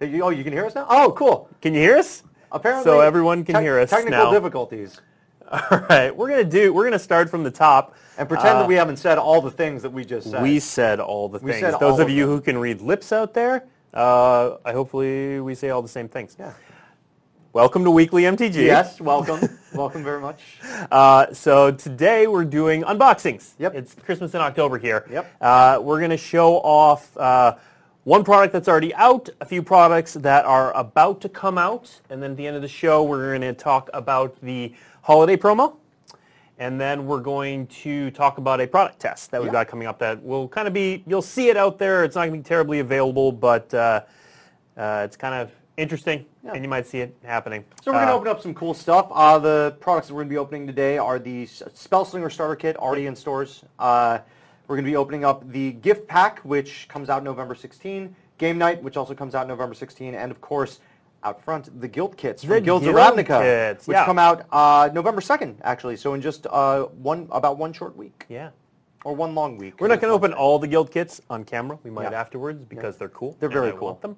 Oh, you can hear us now? Oh, cool. Can you hear us? Apparently, so everyone can hear us technical now. difficulties. All right, we're gonna start from the top and pretend that we haven't said all the things that we just said. We said all the things. Said Those all of you who can read lips out there, hopefully we say all the same things. Yeah. Welcome to Weekly MTG. Yes, welcome. Welcome very much. So today we're doing unboxings. Yep. It's Christmas in October here. Yep. We're going to show off one product that's already out, a few products that are about to come out, and then at the end of the show we're going to talk about the holiday promo, and then we're going to talk about a product test that we've got coming up that will kind of be, you'll see it out there. It's not going to be terribly available, but it's kind of interesting, and you might see it happening. So we're going to open up some cool stuff. The products that we're going to be opening today are the Spellslinger Starter Kit, already in stores. We're going to be opening up the Gift Pack, which comes out November 16, Game Night, which also comes out November 16, and of course, out front, the Guild Kits from Guilds of Ravnica, which come out November 2nd, actually, so in just about one short week. Yeah. Or one long week. We're not going to open all the Guild Kits on camera. We might afterwards because they're cool. They're very I cool. want them.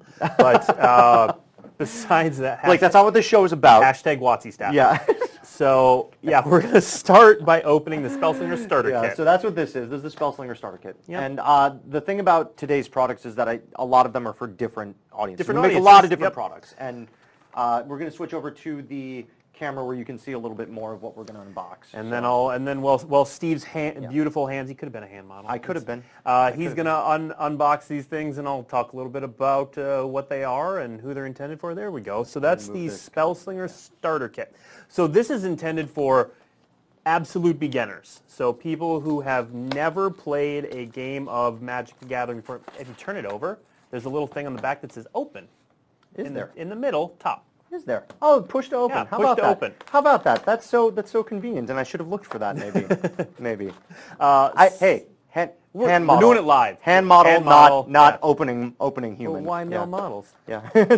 But besides that, like that's not what this show is about. Hashtag WotC staff. Yeah. So we're going to start by opening the Spellslinger Starter Kit. So that's what this is. This is the Spellslinger Starter Kit. Yep. And the thing about today's products is that a lot of them are for different audiences. We make a audiences. lot of different products, and we're going to switch over to the camera where you can see a little bit more of what we're going to unbox. And then while Steve's beautiful hands, he could have been a hand model. I could have been. He's going to unbox these things, and I'll talk a little bit about what they are and who they're intended for. There we go. So that's the Spellslinger Starter Kit. So this is intended for absolute beginners. So people who have never played a game of Magic the Gathering before. If you turn it over, there's a little thing on the back that says open. In the middle, top. Is there? Oh, push to open. Yeah, How push about to that? open. How about that? That's so convenient, and I should have looked for that maybe. Maybe. Hand model. We're doing it live. Hand model, not yeah. opening human. Well, why mail models? Yeah.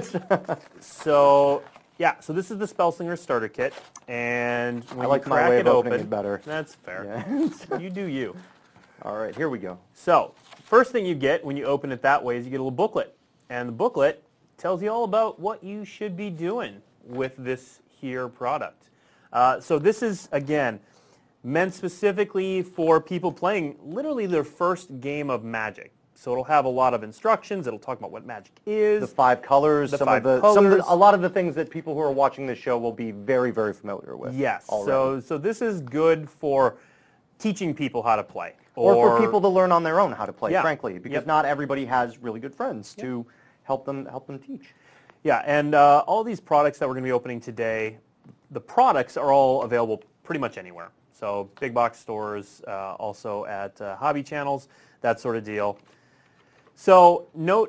So this is the Spellslinger Starter Kit, and when I like you my crack way it of opening open, it better. That's fair. Yeah. You do you. All right, here we go. So first thing you get when you open it that way is you get a little booklet, and the booklet tells you all about what you should be doing with this here product. So this is, again, meant specifically for people playing literally their first game of Magic. So it'll have a lot of instructions. It'll talk about what Magic is. The 5 colors. A lot of the things that people who are watching this show will be very, very familiar with. Yes. Already. So this is good for teaching people how to play. Or for people to learn on their own how to play, frankly, because Yep. not everybody has really good friends to help them teach. Yeah, and all these products that we're going to be opening today, the products are all available pretty much anywhere. So big box stores, also at hobby channels, that sort of deal. So note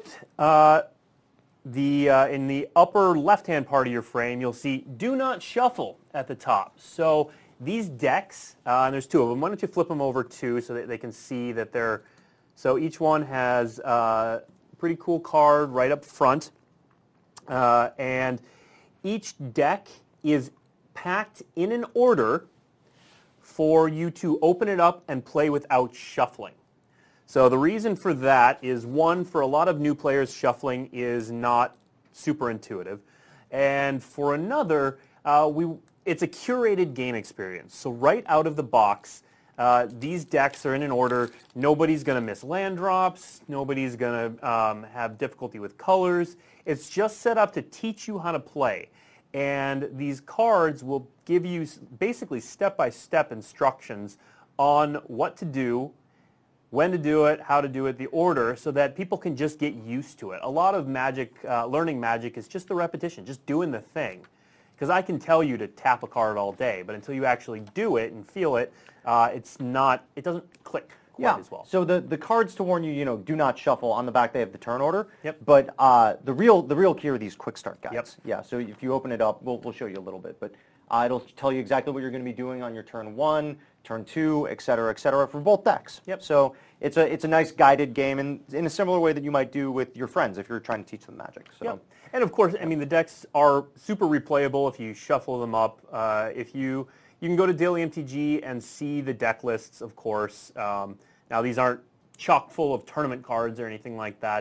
in the upper left-hand part of your frame, you'll see "Do Not Shuffle" at the top. So these decks, and there's 2 of them. Why don't you flip them over 2 so that they can see that they're. So each one has a pretty cool card right up front. And each deck is packed in an order for you to open it up and play without shuffling. So the reason for that is, one, for a lot of new players, shuffling is not super intuitive. And for another, it's a curated game experience. So right out of the box, these decks are in an order. Nobody's going to miss land drops. Nobody's going to have difficulty with colors. It's just set up to teach you how to play. And these cards will give you basically step-by-step instructions on what to do, when to do it, how to do it, the order, so that people can just get used to it. A lot of Magic, learning Magic is just the repetition, just doing the thing. Because I can tell you to tap a card all day, but until you actually do it and feel it, it doesn't click quite as well. So the cards to warn you, do not shuffle. On the back they have the turn order. Yep. But the real key are these quick start guides. Yep. Yeah. So if you open it up, we'll show you a little bit, but it'll tell you exactly what you're going to be doing on your turn 1, turn 2, et cetera, for both decks. Yep. So it's a nice guided game, and in a similar way that you might do with your friends if you're trying to teach them Magic. So. Yep. And of course, I mean, the decks are super replayable if you shuffle them up. If you can go to Daily MTG and see the deck lists, of course. Now, these aren't chock full of tournament cards or anything like that.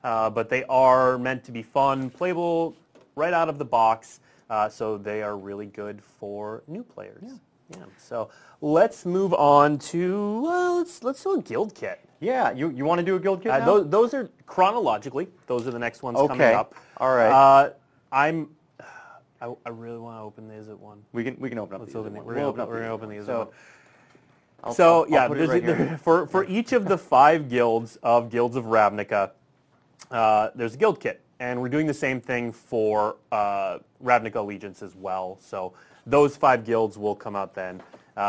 but they are meant to be fun, playable right out of the box. So they are really good for new players. Yeah. So let's move on to let's do a guild kit. Yeah, you want to do a guild kit now? Those are chronologically. Those are the next ones coming Okay. up. All right. I really want to open the Izzet one. We can open up. Let's the open Izzet it. one. We're We'll going to open the Izzet one. I'll Yeah, put it right here. for each of the 5 guilds of Ravnica, there's a guild kit, and we're doing the same thing for Ravnica Allegiance as well. So those 5 guilds will come out then.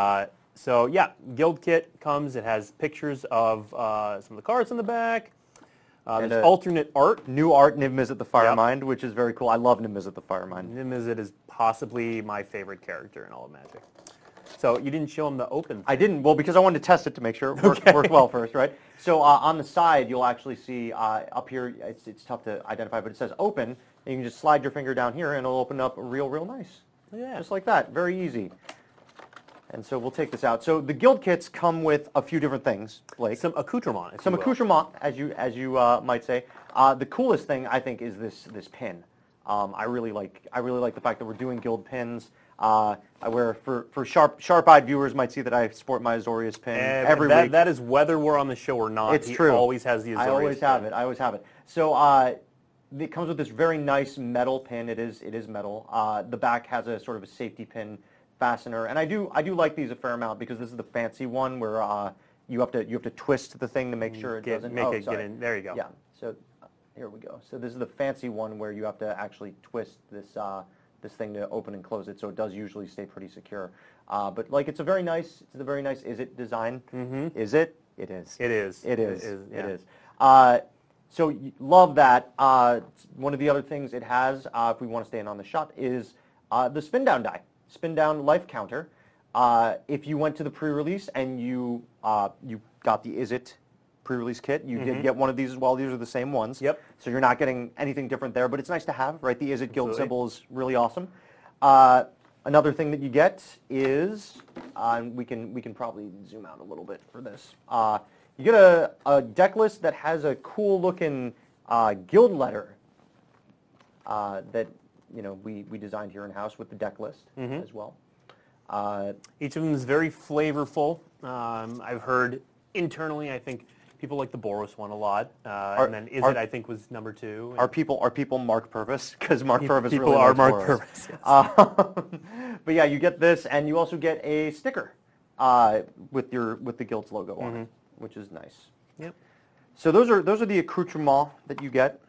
So yeah, guild kit comes. It has pictures of some of the cards in the back. There's alternate art. New art, Niv Mizzet the Firemind, which is very cool. I love Niv Mizzet the Firemind. Niv Mizzet is possibly my favorite character in all of Magic. So you didn't show him the open. I didn't. Well, because I wanted to test it to make sure it worked well first, right? So on the side, you'll actually see up here, it's tough to identify, but it says open, and you can just slide your finger down here, and it'll open up real nice. Yeah. Just like that. Very easy. And so we'll take this out. So the guild kits come with a few different things, Blake. Some accoutrement. Some accoutrement, as you might say. The coolest thing I think is this pin. I really like the fact that we're doing guild pins. I wear for sharp-eyed viewers might see that I sport my Azorius pin every week. That is whether we're on the show or not. It's true. He always has the Azorius I always pin. have it. I always have it. So it comes with this very nice metal pin. It is metal. The back has a sort of a safety pin fastener, and I do like these a fair amount because this is the fancy one where you have to twist the thing to make sure it doesn't get in. There you go. Yeah. So here we go. So this is the fancy one where you have to actually twist this thing to open and close it, so it does usually stay pretty secure. But like it's a very nice Izzet design. Mm-hmm. Is it? It is. It is. It is. Yeah. It is. So love that. One of the other things it has, if we want to stay in on the shot, is the spin down die. Spin down life counter. If you went to the pre-release and you got the Izzet pre-release kit, you did get one of these as well. These are the same ones. Yep. So you're not getting anything different there, but it's nice to have, right? The Izzet guild symbol is really awesome. Another thing that you get is, we can probably zoom out a little bit for this. You get a deck list that has a cool looking guild letter that we designed here in house with the deck list as well. Each of them is very flavorful. I've heard internally, I think people like the Boros one a lot, and then Izzet I think was number 2. Are people Mark Purvis? Because Mark Purvis people really are likes Mark Boros. Purvis. Yes. But yeah, you get this, and you also get a sticker with the guild's logo on it, which is nice. Yep. So those are the accoutrements that you get,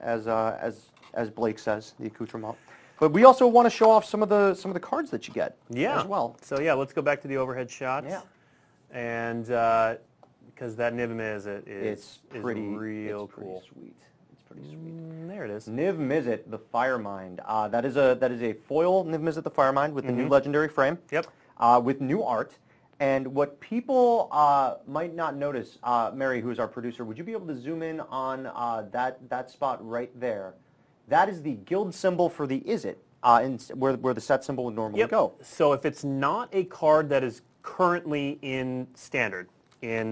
as Blake says, the accoutrement. But we also want to show off some of the cards that you get as well. So yeah, let's go back to the overhead shots. Yeah. And because that Niv Mizzet is real cool. Sweet. It's pretty sweet. There it is. Niv Mizzet, the Firemind. That is a foil Niv Mizzet, the Firemind, with the new legendary frame. Yep. With new art. And what people might not notice, Mary, who is our producer, would you be able to zoom in on that spot right there? That is the guild symbol for the Izzet, where the set symbol would normally go. So if it's not a card that is currently in Standard, in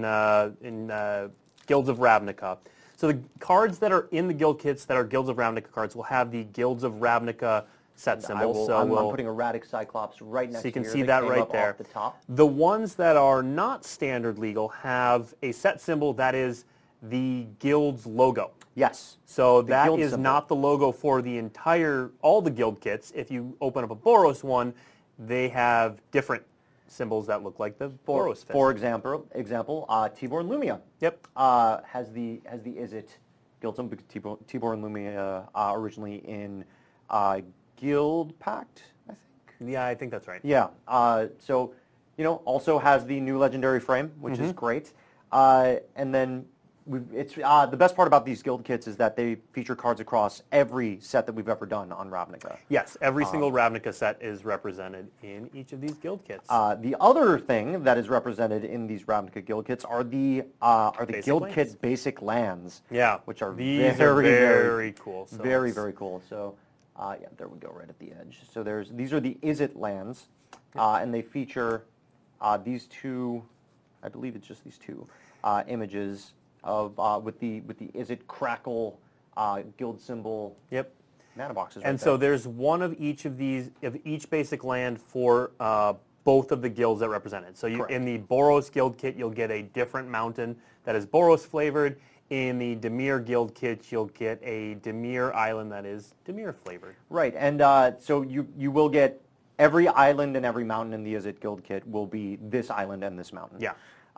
Guilds of Ravnica, so the cards that are in the guild kits that are Guilds of Ravnica cards will have the Guilds of Ravnica set symbol. I'm putting a Radic Cyclops right next to so you can here see that right up there. off the top. The ones that are not standard legal have a set symbol that is the guild's logo. Yes. So that guild is symbol. not the logo for all the guild kits. If you open up a Boros one, they have different symbols that look like the Boros fist. For example, Tibor and Lumia. Yep. Has the Izzet guild symbol because Tibor and Lumia originally in Guild Pact, I think. Yeah, I think that's right. Yeah. So also has the new legendary frame, which is great. And then it's the best part about these guild kits is that they feature cards across every set that we've ever done on Ravnica. Yes, every single Ravnica set is represented in each of these guild kits. The other thing that is represented in these Ravnica guild kits are the guild kit basic lands. Yeah, which are these very cool. So very cool. So yeah, there we go, right at the edge. So these are the Izzet lands, and they feature these two. I believe it's just these two images of with the Izzet Crackle guild symbol Yep. mana boxes. And so there's one of each of these, of each basic land for both of the guilds that represent it. So Correct. in the Boros guild kit, you'll get a different mountain that is Boros flavored. In the Dimir guild kit, you'll get a Dimir island that is Dimir flavored. Right, and so you will get every island and every mountain in the Izzet guild kit will be this island and this mountain. Yeah.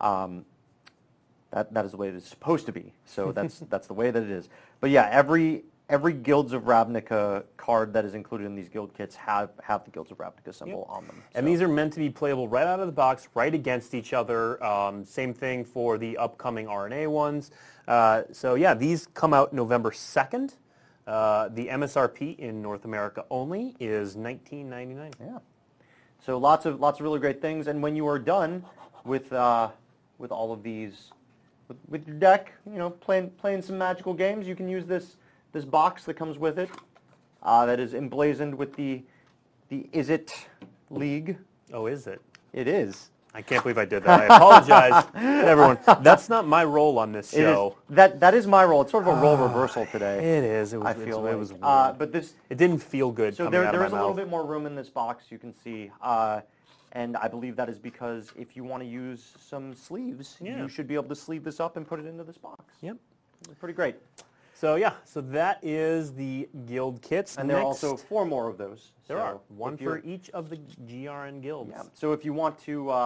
That is the way it is supposed to be. So that's the way that it is. But yeah, every Guilds of Ravnica card that is included in these guild kits have the Guilds of Ravnica symbol on them. And these are meant to be playable right out of the box, right against each other. Same thing for the upcoming RNA ones. So yeah, these come out November 2nd. The MSRP in North America only is $19.99. Yeah. So lots of really great things. And when you are done with all of these, with your deck, playing some magical games, you can use this box that comes with it, that is emblazoned with the Izzet League. Oh, is it? It is. I can't believe I did that. I apologize to everyone. That's not my role on this show. That is my role. It's sort of a role reversal today. It is. It was, I feel it like. was weird. But this. It didn't feel good So coming out of there my is a little mouth. bit more room in this box. You can see. And I believe that is because if you want to use some sleeves, you should be able to sleeve this up and put it into this box. Yep. It's pretty great. So yeah, so that is the guild kits. And there are also 4 more of those. There So are one if you're- for each of the GRN guilds. Yeah. So if you want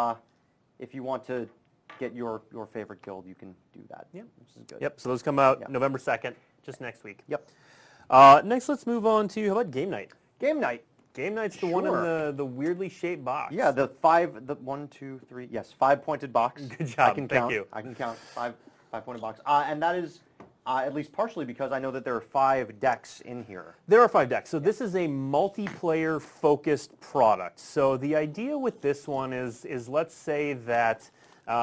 to get your favorite guild, you can do that. Yep. Which is good. Yep. So those come out Yep. November 2nd, just next week. Yep. Next, let's move on to how about Game Night? Game Night. Game Night's the one in Sure. the weirdly shaped box. Yeah, the 1, 2, 3. Yes, 5-pointed box. Good job. I can Thank count. you. I can count 5-pointed box. And that is at least partially because I know that there are 5 decks in here. There are 5 decks. So this is a multiplayer focused product. So the idea with this one is let's say that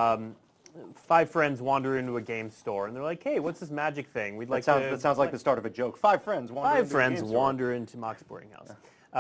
5 friends wander into a game store and they're like, hey, what's this magic thing? We'd like That sounds like the start of a joke. 5 friends wander 5 into a friends game store. wander into Mox Boarding House.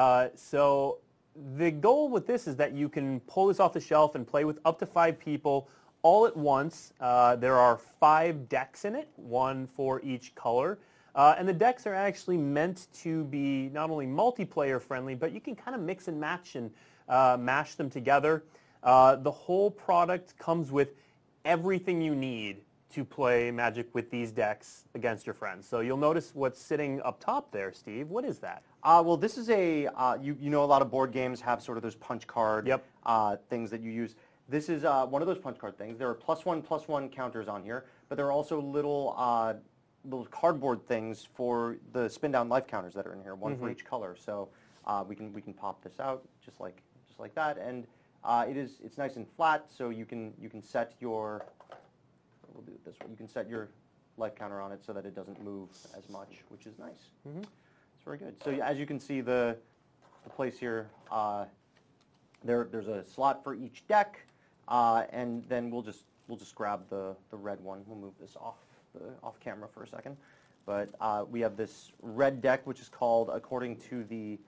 So the goal with this is that you can pull this off the shelf and play with up to 5 people all at once. There are 5 decks in it, 1 for each color. And the decks are actually meant to be not only multiplayer friendly, but you can kind of mix and match and mash them together. The whole product comes with everything you need to play Magic with these decks against your friends. So you'll notice what's sitting up top there, Steve. What is that? Well, this is a, you know, a lot of board games have sort of those punch card things that you use. This is one of those punch card things. There are +1/+1 counters on here, but there are also little cardboard things for the spin down life counters that are in here, one for each color. So we can pop this out just like that, and it's nice and flat, so you can set your, we'll do it this way. You can set your life counter on it so that it doesn't move as much, which is nice. It's very good. So as you can see, the place here, there's a slot for each deck, and then we'll just grab the red one. We'll move this off camera for a second, but we have this red deck, which is called, according to the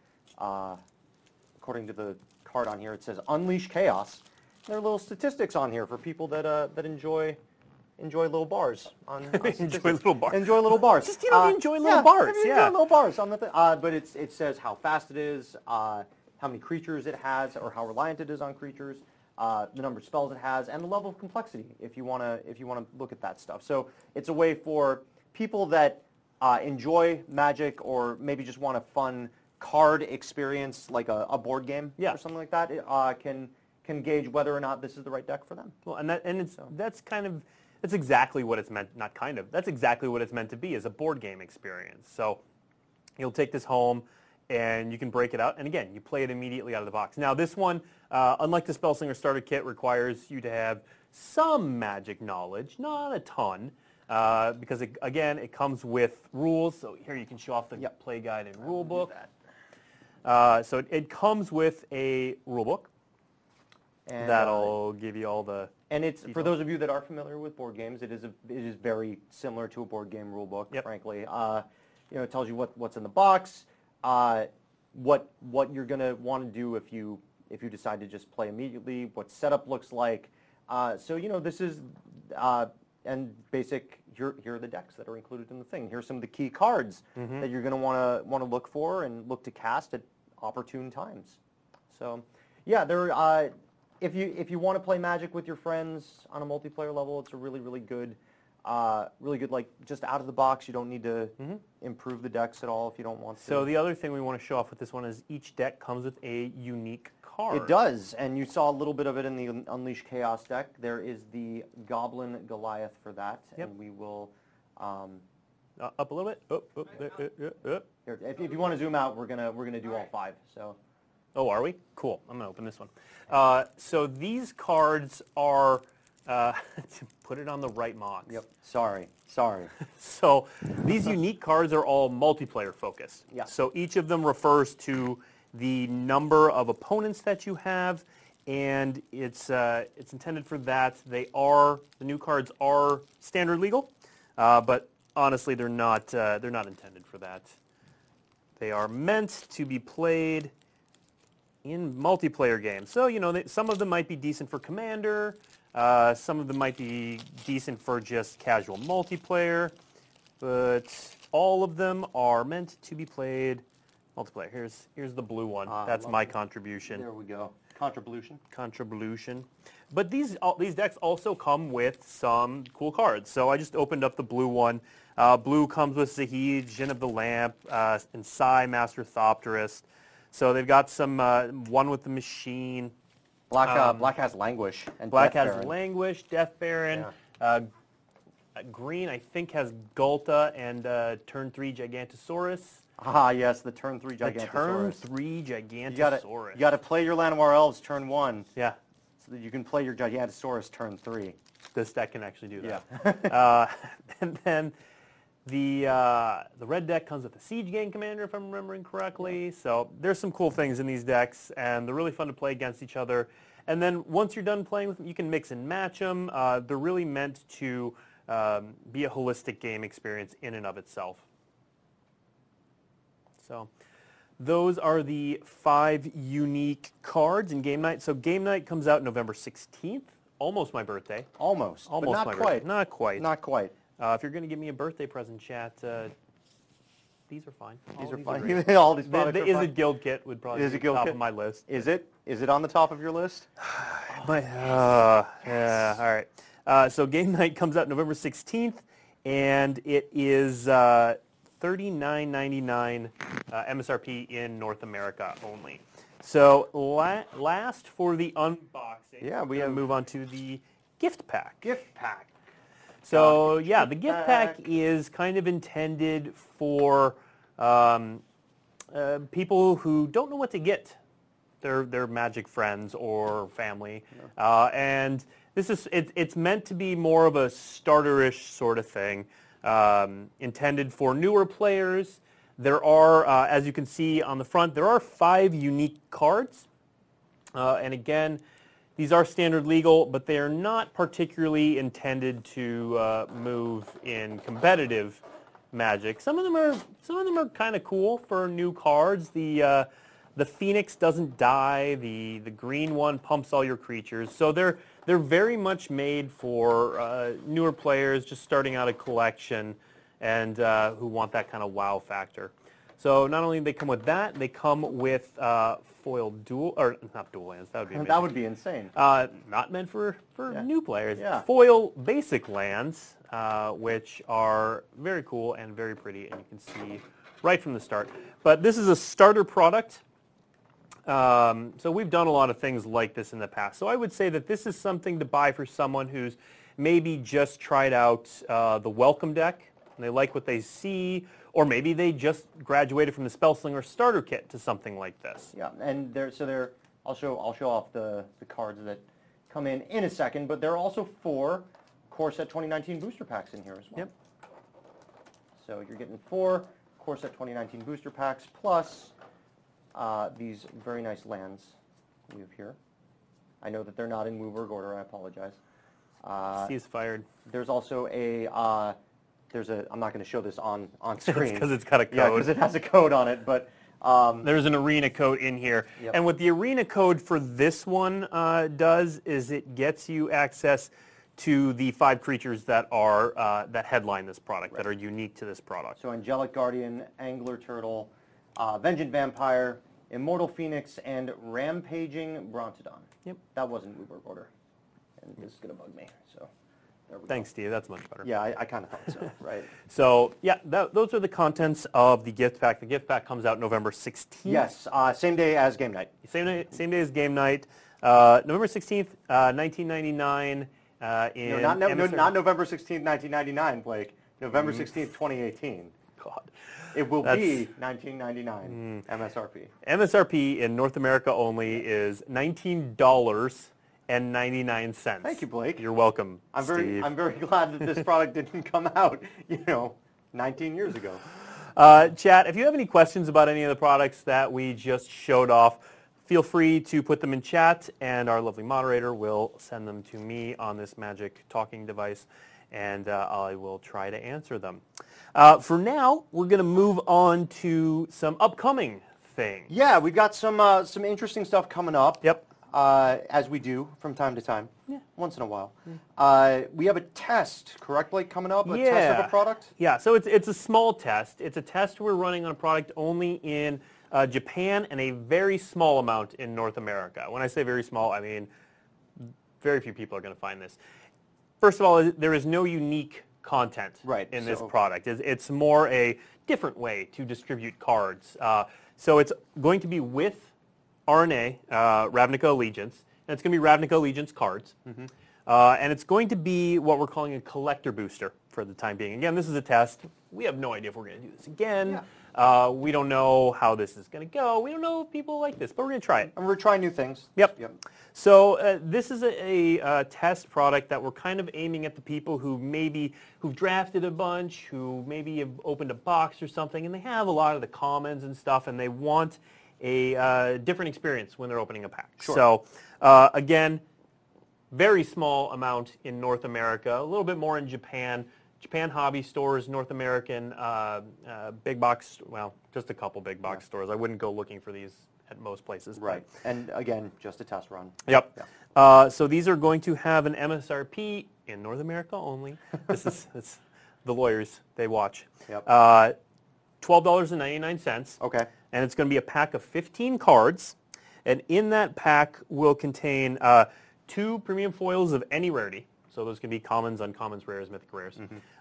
card on here, it says Unleash Chaos. There are little statistics on here for people that enjoy little bars. Enjoy little bars. Enjoy little bars. Just, enjoy little bars. Enjoy little bars on the thing. But it says how fast it is, how many creatures it has, or how reliant it is on creatures, the number of spells it has, and the level of complexity. If you want to look at that stuff. So it's a way for people that enjoy Magic, or maybe just want a fun card experience, like a board game or something like that, can gauge whether or not this is the right deck for them. Well, that's exactly what it's meant. Not kind of. That's exactly what it's meant to be, is a board game experience. So you'll take this home and you can break it out, and again, you play it immediately out of the box. Now this one, unlike the Spellslinger Starter Kit, requires you to have some Magic knowledge, not a ton, because it comes with rules. So here you can show off the play guide and rule book. So it comes with a rule book. And that'll give you all the. And it's for those of you that are familiar with board games, it is very similar to a board game rule book. Frankly, it tells you what's in the box, what you're gonna want to do if you decide to just play immediately, what setup looks like. So this is and basic. Here are the decks that are included in the thing. Here's some of the key cards that you're going to want to look for and look to cast at opportune times. So, yeah, if you want to play Magic with your friends on a multiplayer level, it's a really good like just out of the box. You don't need to improve the decks at all if you don't want to. So the other thing we want to show off with this one is each deck comes with a unique card. It does, and you saw a little bit of it in the Unleash Chaos deck. There is the Goblin Goliath for that, and we will up a little bit. Up. Here, if you want to zoom out, we're gonna do all 5. So. Oh, are we? Cool. I'm gonna open this one. So these cards are. To put it on the right mock. Yep. Sorry. So these unique cards are all multiplayer focused. Yeah. So each of them refers to the number of opponents that you have, and it's intended for that. The new cards are standard legal, but honestly they're not intended for that. They are meant to be played in multiplayer games. So some of them might be decent for Commander. Some of them might be decent for just casual multiplayer, but all of them are meant to be played multiplayer. Here's the blue one. That's my contribution. There we go. Contribution. But these decks also come with some cool cards. So I just opened up the blue one. Blue comes with Zahid, Jinn of the Lamp, and Sai, Master Thopterist. So they've got some one with the Machine. Black has Languish and Black Death has Baron. Languish, Death Baron. Yeah. Green, I think, has Gulta and turn 3 Gigantosaurus. Ah, yes, the turn 3 Gigantosaurus. The turn 3 Gigantosaurus. You got to play your Llanowar Elves turn 1. Yeah. So that you can play your Gigantosaurus turn 3. This deck can actually do that. Yeah. And then the red deck comes with a Siege Gang Commander, if I'm remembering correctly. So there's some cool things in these decks, and they're really fun to play against each other. And then once you're done playing with them, you can mix and match them. They're really meant to be a holistic game experience in and of itself. So those are the 5 unique cards in Game Night. So Game Night comes out November 16th, almost my birthday. Almost But not my quite. birthday. Not quite. Not quite. If you're going to give me a birthday present, chat, these are fine. These All are great. fine. All these products The are Is fine. It Guild kit would probably Is be It Guild top kit? of my list. Is it on the top of your list? Yeah, all right. So Game Night comes out November 16th, and it is $39.99 MSRP in North America only. So last for the unboxing, Yeah, we we're gonna have- move on to the gift pack. Gift pack. So yeah, the gift pack is kind of intended for people who don't know what to get their Magic friends or family, and it's meant to be more of a starterish sort of thing, intended for newer players. There are, as you can see on the front, there are 5 unique cards, and again, these are standard legal, but they are not particularly intended to move in competitive Magic. Some of them are kind of cool for new cards. The Phoenix doesn't die. The green one pumps all your creatures. So they're very much made for newer players just starting out a collection and who want that kind of wow factor. So not only do they come with that, they come with foil dual, or not dual lands. That would be amazing. That would be insane. Not meant for new players. Yeah. Foil basic lands, which are very cool and very pretty, and you can see right from the start. But this is a starter product. So we've done a lot of things like this in the past. So I would say that this is something to buy for someone who's maybe just tried out the Welcome deck, and they like what they see, or maybe they just graduated from the Spellslinger starter kit to something like this. Yeah, and I'll show off the cards that come in a second, but there are also 4 Core Set 2019 booster packs in here as well. Yep. So you're getting 4 Core Set 2019 booster packs plus these very nice lands we have here. I know that they're not in WUBRG order. I apologize. He's fired. There's also I'm not going to show this on screen. Because it's got a code. Yeah, because it has a code on it, but there's an arena code in here. Yep. And what the arena code for this one does is it gets you access to the 5 creatures that are that headline this product, that are unique to this product. So Angelic Guardian, Angler Turtle, Vengeant Vampire, Immortal Phoenix, and Rampaging Brontodon. Yep. That wasn't Uber order. And this is going to bug me. So there we Thanks, Steve. That's much better. go. Yeah, I kind of thought so, right? So, yeah, those are the contents of the gift pack. The gift pack comes out November 16th. Yes, same day as game night. Same day as game night. November 16th, 1999. In Not MSRP. November 16th, 1999, Blake. November 16th, 2018. God. It will be 1999 MSRP. MSRP in North America only is $19.99. Thank you, Blake. You're welcome, Steve. I'm very glad that this product didn't come out, 19 years ago. Chat, if you have any questions about any of the products that we just showed off, feel free to put them in chat, and our lovely moderator will send them to me on this magic talking device, and I will try to answer them. For now, we're going to move on to some upcoming things. Yeah, we've got some interesting stuff coming up. Yep. As we do from time to time, once in a while. We have a test, correct, Blake, coming up? A test of a product? Yeah, so it's a small test. It's a test we're running on a product only in Japan and a very small amount in North America. When I say very small, I mean very few people are going to find this. First of all, there is no unique content in this product. It's more a different way to distribute cards. So it's going to be with RNA, Ravnica Allegiance, and it's going to be Ravnica Allegiance cards. And it's going to be what we're calling a collector booster for the time being. Again, this is a test. We have no idea if we're going to do this again. Yeah. We don't know how this is going to go. We don't know if people like this, but we're going to try it. And we're trying new things. Yep. So this is a test product that we're kind of aiming at the people who've drafted a bunch, who maybe have opened a box or something, and they have a lot of the commons and stuff, and they want a different experience when they're opening a pack. Sure. So again, very small amount in North America, a little bit more in Japan. Japan hobby stores, North American big box, well, just a couple big box stores. I wouldn't go looking for these at most places. Right. And again, just a test run. Yep. Yeah. So these are going to have an MSRP in North America only. It's the lawyers, they watch. Yep. $12.99. Okay. And it's going to be a pack of 15 cards. And in that pack will contain 2 premium foils of any rarity. So those can be commons, uncommons, rares, mythic rares.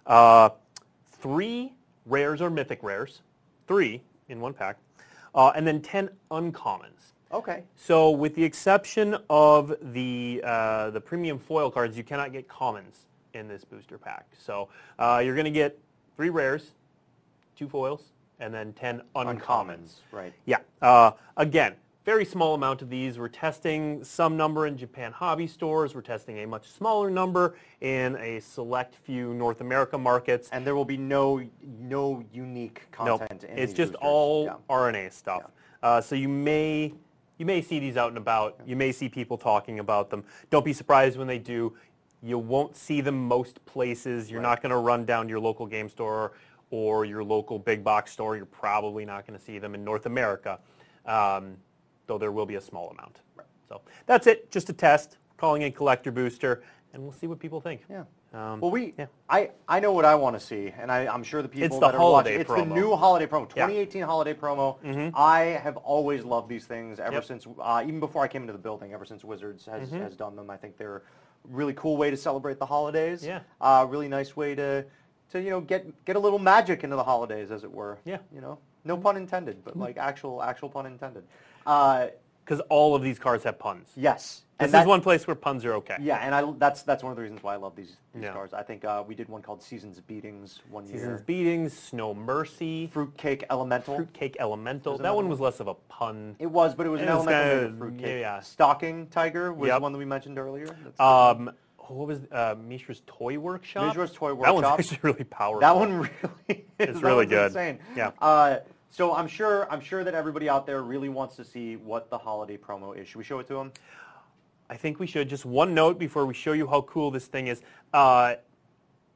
3 rares or mythic rares. 3 in one pack. And then 10 uncommons. Okay. So with the exception of the premium foil cards, you cannot get commons in this booster pack. So you're going to get 3 rares, 2 foils, and then 10 uncommons. Right. Yeah. Again, very small amount of these. We're testing some number in Japan hobby stores. We're testing a much smaller number in a select few North America markets. And there will be no unique content in It's these just boosters. all RNA stuff. So you may see these out and about. You may see people talking about them. Don't be surprised when they do. You won't see them most places. You're not going to run down to your local game store or your local big box store. You're probably not going to see them in North America, though there will be a small amount. Right. So that's it. Just a test. Calling it collector booster, and we'll see what people think. Yeah. Well, I know what I want to see, and I'm sure the people It's the that are holiday watching, it's promo. the new holiday promo, Yeah. 2018 holiday promo. I have always loved these things ever since, even before I came into the building, ever since Wizards has done them. I think they're a really cool way to celebrate the holidays. Yeah. Really nice way to get a little magic into the holidays, as it were. Yeah. No pun intended, but like actual pun intended. Because all of these cards have puns. Yes. This is one place where puns are okay. Yeah, and that's one of the reasons why I love these Yeah. cards. I think we did one called Seasons Beatings one year. Seasons Beatings, Snow Mercy, Fruitcake Elemental. Fruitcake Elemental. There's That another one one. was less of a pun. It was, but it was an It was elemental made kinda- of fruitcake. yeah. Stocking Tiger was Yep. one that we mentioned earlier. What was Mishra's Toy Workshop? Mishra's Toy That one's Workshop. actually really powerful. That one really is. It's that really one's good. Insane. Yeah. So I'm sure that everybody out there really wants to see what the holiday promo is. Should we show it to them? I think we should. Just one note before we show you how cool this thing is.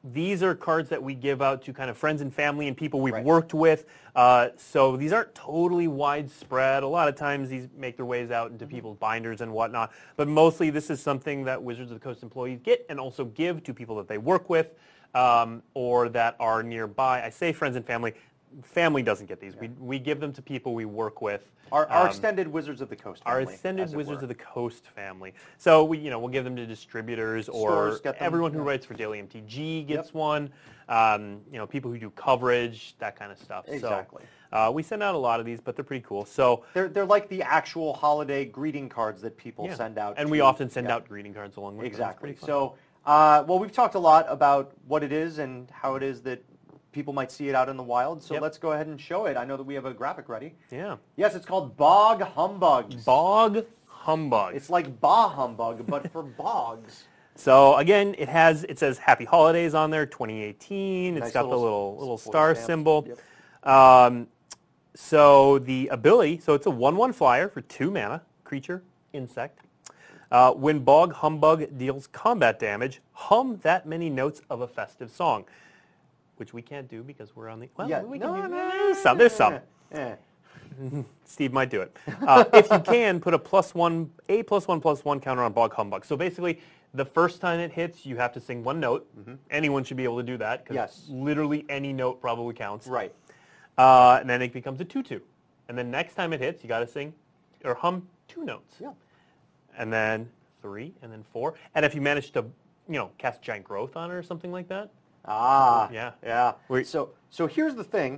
these are cards that we give out to kind of friends and family and people we've Right. worked with. So these aren't totally widespread. A lot of times these make their ways out into people's binders and whatnot. But mostly this is something that Wizards of the Coast employees get and also give to people that they work with or that are nearby. I say friends and family. Family doesn't get these. We give them to people we work with. Our extended Wizards of the Coast family. Our extended as it Wizards were. of the Coast family. So we'll give them to distributors or Stores get them, everyone who yeah. writes for Daily MTG gets Yep. one. People who do coverage, that kind of stuff. Exactly. So we send out a lot of these, but they're pretty cool. So They're like the actual holiday greeting cards that people yeah. send out. and to- we often send yeah. out greeting cards along with Exactly. them. It's pretty So, well, we've talked a lot about what it is and how it is that people might see it out in the wild. So Yep. let's go ahead and show it. I know that we have a graphic ready. fun. Yeah. Yes, it's called Bog Humbugs. Bog Humbug. It's like Bah Humbug, but for bogs. So again, it says Happy Holidays on there, 2018. Nice It's got the little foil star stamp. symbol. Yep. So the ability, so it's a 1/1 flyer for 2 mana, creature, insect. When Bog Humbug deals combat damage, hum that many notes of a festive song, which we can't do because we're on the. Well, Yeah. we No, can do, no, there's some. Eh. Steve might do it. If you can, put a +1/+1/+1 counter on Bog Humbug. So basically, the first time it hits, you have to sing 1 note. Anyone should be able to do that because Yes. literally any note probably counts. Right. And then it becomes a 2/2. And then next time it hits, you got to sing or hum 2 notes. Yeah. And then 3, and then 4. And if you manage to, cast Giant Growth on it or something like that. Ah. Yeah. Yeah. Wait. So here's the thing.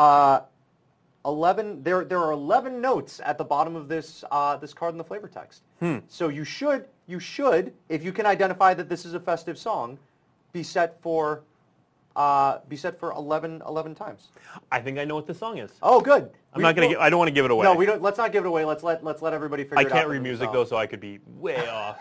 11. There are 11 notes at the bottom of this this card in the flavor text. So you should, if you can identify that this is a festive song, be set for 11 times. I think I know what the song is. Oh, good. I'm not gonna. I don't want to give it away. No, we don't. Let's not give it away. Let's let everybody figure I it out. can't for read music though, themselves. so I could be way off.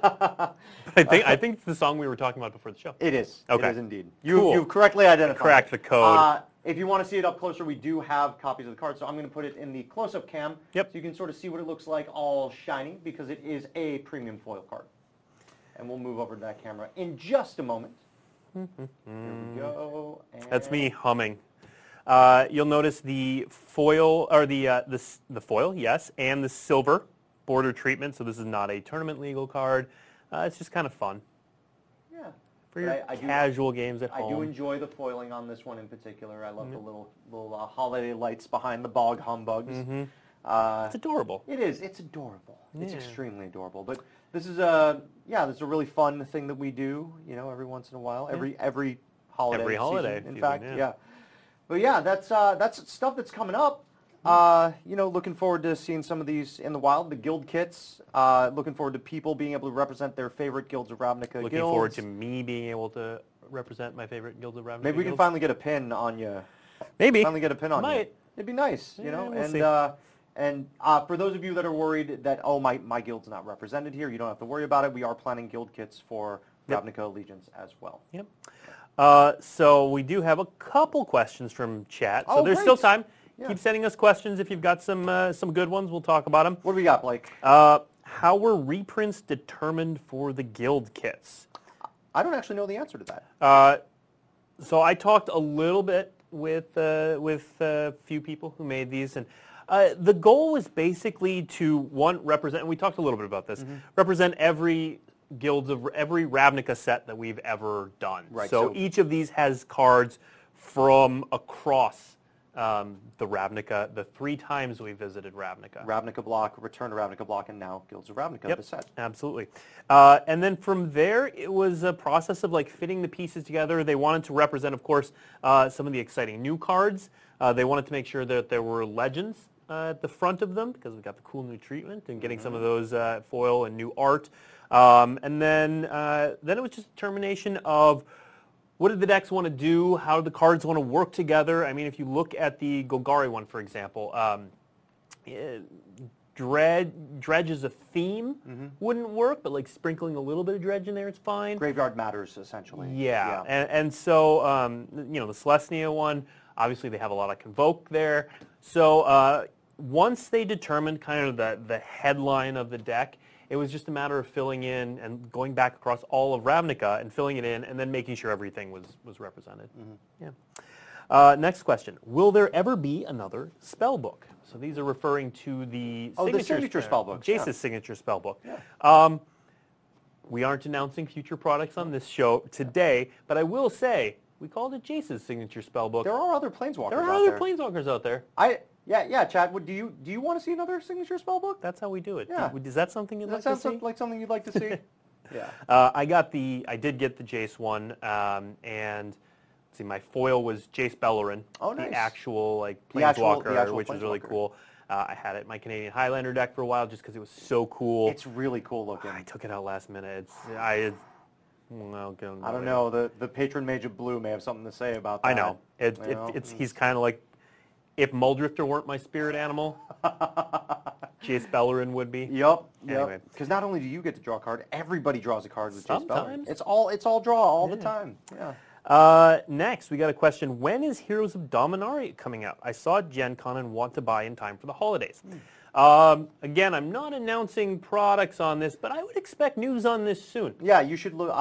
I think it's the song we were talking about before the show. It is. Okay. It is indeed. Cool. You've correctly identified. Cracked the code. If you want to see it up closer, we do have copies of the card. So I'm going to put it in the close-up cam. Yep. So you can sort of see what it looks like all shiny because it is a premium foil card. And we'll move over to that camera in just a moment. Here we go. And That's me humming. You'll notice the foil, or the foil, yes, and the silver border treatment. So this is not a tournament legal card. It's just kind of fun Yeah. for your I do- casual games at I home. do enjoy the foiling on this one in particular. I love the little holiday lights behind the Bog Humbugs. It's adorable. It is. It's adorable. It's Yeah. extremely adorable. But this is a really fun thing that we do. Every once in a while, every holiday. Every holiday season, in season, fact, yeah. But yeah, that's stuff that's coming up. Looking forward to seeing some of these in the wild. The guild kits. Looking forward to people being able to represent their favorite Guilds of Ravnica. Looking guilds. forward to me being able to represent my favorite Guilds of Ravnica. Maybe we can guilds. finally get a pin on you. Maybe. Finally get a pin on you. Might. It'd be nice, Yeah, we'll and see. and for those of you that are worried that my guild's not represented here, you don't have to worry about it. We are planning guild kits for Yep. Ravnica Allegiance as well. Yep. So we do have a couple questions from chat. So Oh, there's great. still time. Yeah. Keep sending us questions if you've got some good ones. We'll talk about them. What do we got, Blake? How were reprints determined for the guild kits? I don't actually know the answer to that. So I talked a little bit with a few people who made these, and the goal was basically to represent. And we talked a little bit about this. Represent every every Ravnica set that we've ever done. Right, So so- each of these has cards from across the Ravnica, the 3 times we visited Ravnica. Ravnica Block, Return to Ravnica Block, and now Guilds of Ravnica, Yep, the set. absolutely. And then from there, it was a process of fitting the pieces together. They wanted to represent, of course, some of the exciting new cards. They wanted to make sure that there were legends at the front of them because we got the cool new treatment and getting some of those foil and new art. And then it was just a determination of what did the decks want to do? How did the cards want to work together? I mean, if you look at the Golgari one, for example, Dredge as a theme wouldn't work, but sprinkling a little bit of Dredge in there, it's fine. Graveyard Matters, essentially. Yeah. And so, the Celestia one, obviously they have a lot of Convoke there. So once they determined kind of the headline of the deck, It was just a matter of filling in and going back across all of Ravnica and filling it in and then making sure everything was represented. Yeah. Next question. Will there ever be another spell book? So these are referring to the signature spell books, yeah. Jace's signature spell book. Yeah. We aren't announcing future products on this show today, but I will say we called it Jace's signature spell book. There are other planeswalkers There are out other there. planeswalkers out there. Yeah, Chad. Do you want to see another signature spell book? That's how we do it. Yeah. Is that something you'd That like to sounds see? like something you'd like to see. Yeah. I did get the Jace one, and let's see, my foil was Jace Bellerin, Oh, nice. the actual The actual planeswalker, which was really planeswalker. cool. I had it in my Canadian Highlander deck for a while just because it was so cool. It's really cool looking. I took it out last minute. I don't know. The patron mage of blue may have something to say about that. I know. He's kind of like, if Muldrifter weren't my spirit animal, Jace Bellerin would be. Yep. Anyway. Because not only do you get to draw a card, everybody draws a card with Jace Bellerin. Sometimes. It's all draw all the time. Yeah. Next, we got a question. When is Heroes of Dominaria coming out? I saw Gen Con and want to buy in time for the holidays. Again, I'm not announcing products on this, but I would expect news on this soon. Yeah, you should look.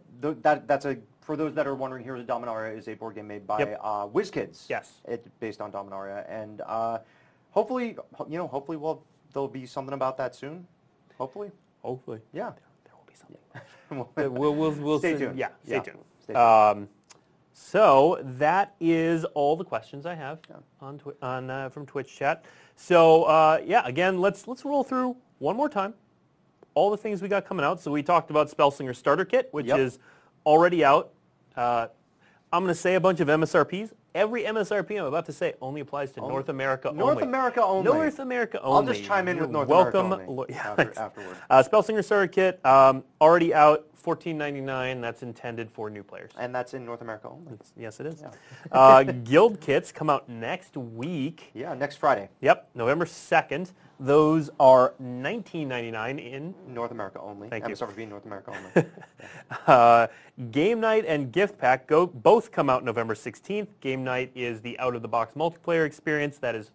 For those that are wondering, Heroes of Dominaria is a board game made by WizKids. Yes. It's based on Dominaria, and hopefully, there'll be something about that soon. Hopefully. Yeah. There will be something. We'll Stay see. tuned. Yeah, stay tuned. Stay tuned. So that is all the questions I have from Twitch chat. So again, let's roll through one more time all the things we got coming out. So we talked about Spellslinger Starter Kit, which is already out. I'm going to say a bunch of MSRPs. Every MSRP I'm about to say only applies to North America only. North America only. North America only. I'll just chime in with North Welcome. America only afterward. Spellslinger Starter Kit, already out, $14.99. That's intended for new players. And that's in North America only. Yes, it is. Yeah. Guild Kits come out next week. Yeah, next Friday. Yep, November 2nd. Those are $19.99 in North America only. Thank you. MSRP North America only. Game Night and Gift Pack both come out November 16th. Game Night is the out-of-the-box multiplayer experience. That is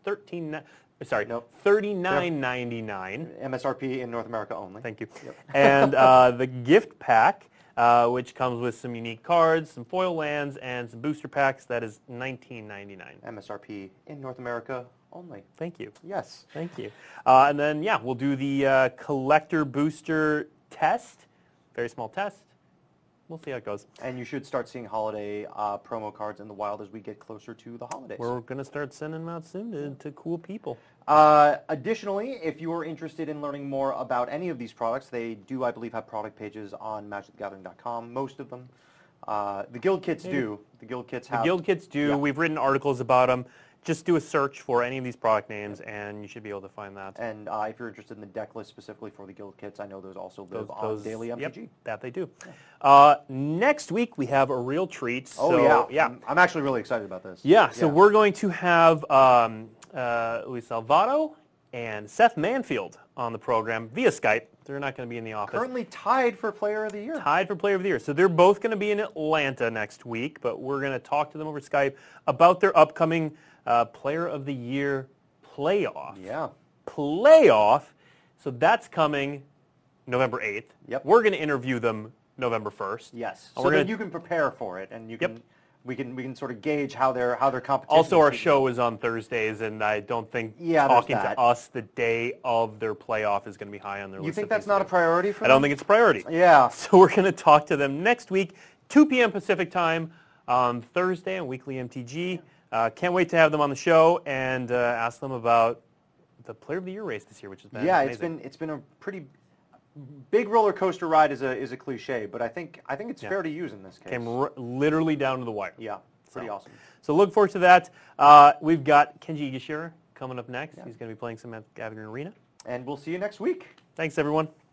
$39.99. MSRP in North America only. Thank you. Yep. And the Gift Pack, which comes with some unique cards, some foil lands, and some booster packs, that is $19.99. MSRP in North America only. Thank you. Yes. Thank you. And then, we'll do the collector booster test. Very small test. We'll see how it goes. And you should start seeing holiday promo cards in the wild as we get closer to the holidays. We're going to start sending them out soon to cool people. Additionally, if you are interested in learning more about any of these products, they do, I believe, have product pages on MagicTheGathering.com, most of them. The Guild Kits do. The Guild Kits have. The Guild Kits do. Yeah. We've written articles about them. Just do a search for any of these product names, and you should be able to find that. And if you're interested in the deck list specifically for the Guild Kits, I know those also live on Daily MTG. Yep, that they do. Next week, we have a real treat. Yeah. I'm actually really excited about this. Yeah, so we're going to have Luis Salvato and Seth Manfield on the program via Skype. They're not going to be in the office. Currently tied for Player of the Year. Tied for Player of the Year. So they're both going to be in Atlanta next week, but we're going to talk to them over Skype about their upcoming Player of the Year playoff. Yeah. Playoff. So that's coming November 8th. Yep. We're going to interview them November 1st. Yes. And So then you can prepare for it, and you can. We can sort of gauge how their competition. Also, our is. show is on Thursdays, and I don't think Yeah, talking there's that. to us the day of their playoff is going to be high on their list. You think of that's things not to a do. priority for I them? don't think it's a priority. Yeah. So we're going to talk to them next week, 2 p.m. Pacific time on Thursday on Weekly MTG. Can't wait to have them on the show and ask them about the Player of the Year race this year, which has been amazing. it's been a pretty big roller coaster ride is a cliche, but I think it's fair to use in this case. Came literally down to the wire. Yeah, pretty awesome. So look forward to that. We've got Kenji Igashira coming up next. He's going to be playing some at Gathering Arena. And we'll see you next week. Thanks, everyone.